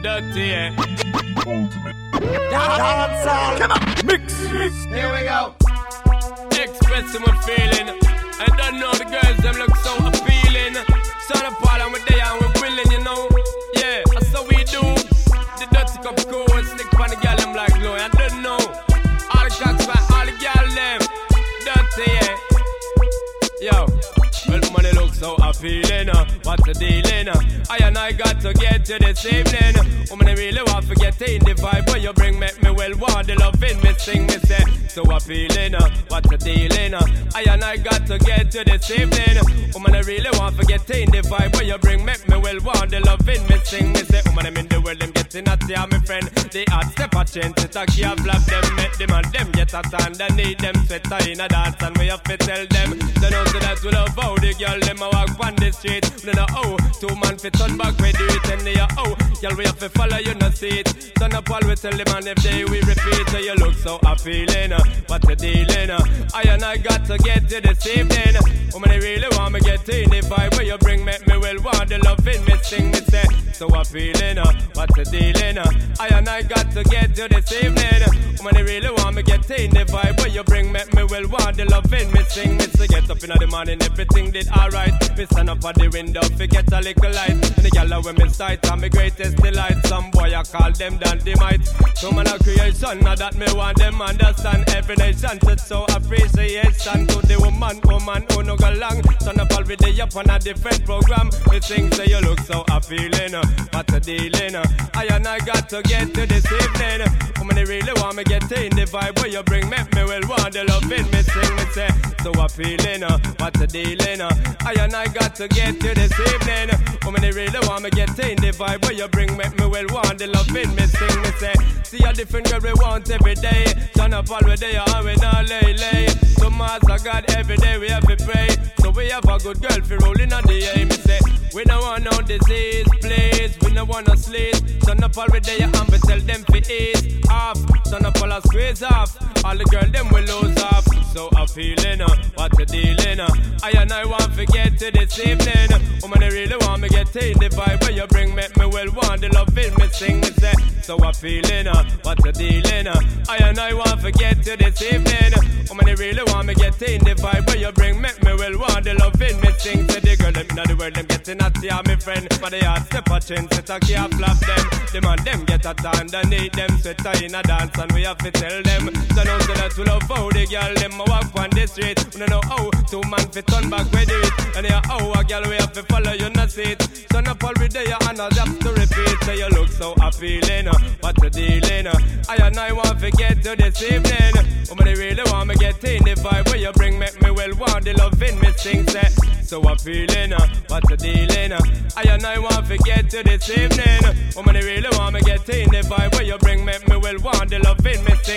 dirty, yeah. Ultimate. Dancehall. Come on. Mix. Here we go. Expressing my feeling. I don't know the girls, them look so appealing. Son of Paul and we're there and we're willing, you know. Yeah, that's how we do. The dirty cup cool and stick on the girl, them like glow. I don't know. All the cocks back, all the girl, them dirty, yeah. Yo, well, money looks so appealing. What's the dealing? I got to get to this evening. Woman, I really want to get in the vibe when you bring make me well want the loving me sing me say so appealing. What's the dealing? I got to get to this evening. Woman, I really want to get in the vibe when you bring make me well want the loving me sing me say. Woman, I'm in the world, them getting at ya, my friend. The hot step a change, it a key a flap them. Make them and them get a underneath them sweater in a dance and we have to tell them. They know so that we love how the girl them a walk on the street. We don't know how, 2 man fi turn back we do it and they are oh. Girl we have to follow you no see it. Turn up all we tell them and if they we repeat. So you look so appealing, what the dealing? I got to get to this evening. Woman I really want me get in the vibe where you bring make me well want the loving me sing me say so appealing, what the dealing? I got to get to this evening. Woman I really want me get in the vibe where you bring make me well want the loving me sing me say get up in the morning everything did alright. Me stand up at the window forget a little light. And the girl when me sight and me greatest delight. Some boy I call them dynamite. So man a creation now that me want them understand. Every nation should so appreciation to the woman who no go long. Stand up all with the up on a different program. Me think say you look so appealing. What a dealing. I got to get to this evening. Woman I really want me get in the vibe where you bring make me well want the loving me sing me say so appealing. What a dealing. I got to get to this evening. Woman I really want me get in the vibe where you bring make me well want the loving me sing me say see a different girl we want every day. Turn up all the day and we not lay. So master God every day we have to pray. So we have a good girl for rolling on the aim. Me say we don't want no disease please. We don't want no sleep. Turn up all the day and we tell them to ease off. Turn up all the squeeze off. All the girl them will lose off. So appealing, what a dealing. I want to get to this evening. Woman I really want me get in the vibe where you bring make me well want the loving me sing me say so appealing, what a dealing. I want to get to this evening. Woman I really want me get in the vibe where you bring make me well want the loving me sing to the girl them in the world them getting at ya me friend. But they hard step a change set a key a flap them. Them and them get a underneath them sweater in a dance and we have to tell them. So now so that we love how the girl them a walk on the street. We don't know how 2 man fi turn back we do it. And yeah how a girl we have to follow you not see it. So now all we day and I have to repeat. So you look so appealing, what a dealing. I want to get to this evening. Woman I really want me get in the vibe where you bring make me well want the loving me sing say so appealing, what a dealing. I want to get to this evening. Woman I really want me get in the vibe where you bring make me well want the loving me sing.